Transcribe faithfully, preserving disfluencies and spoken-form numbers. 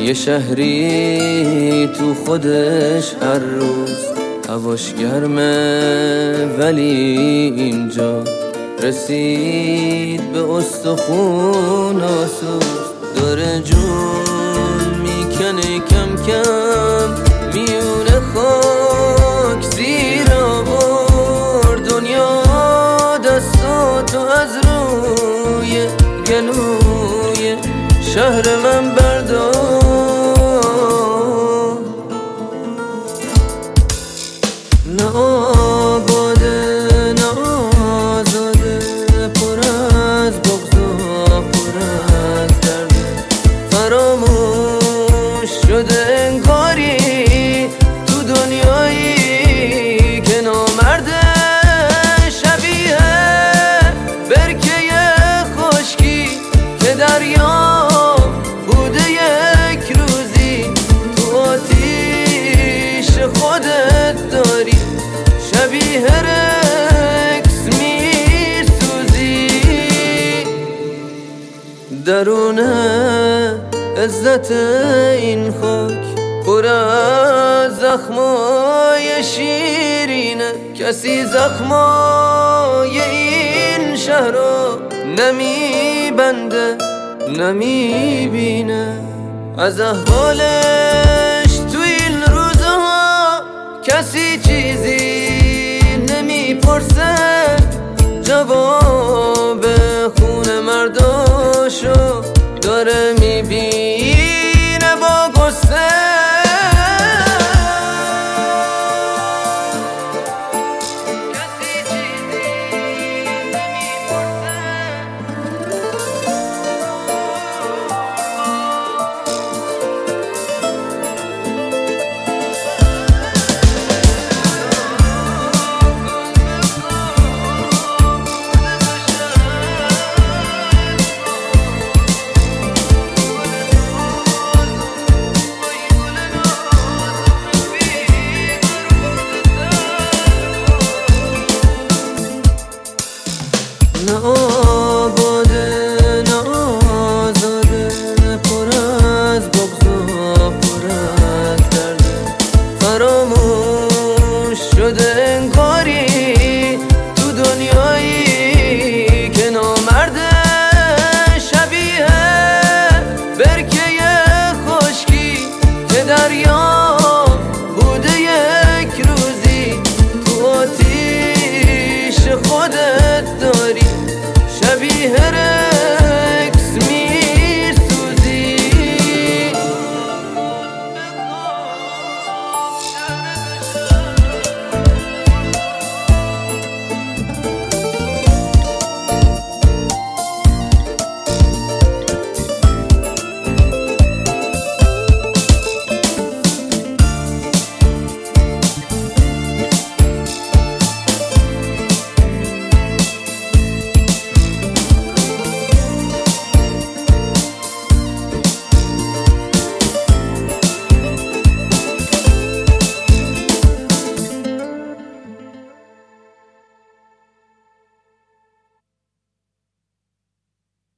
یه شهری تو خودش هر روز هواش گرمه، ولی اینجا رسید به استخون آسوز. داره جون میکنه کم کم، میونه خاک زیر آورد. دنیا دستاتو از روی گلوی شهر من بردار. نه آباده نه آزاده، پر از بغض و پر از درده. فراموش شده انگاری تو دنیایی که نامرده. شبیه برکه خشکی که دریا بوده یک روزی، تو آتیش خودت داری. شبیه رکس میسوزی، درونه عزت این خاک پر از زخمای شیرینه. کسی زخمای این شهر رو نمیبنده نمیبینه. از احوالش تو این روزها کسی چیزی نمیپرسه. جواب خون مرداشو داره میبینه با غصه. نه آباده نه آزاده، پر از بغض و پر از درده. فراموش شده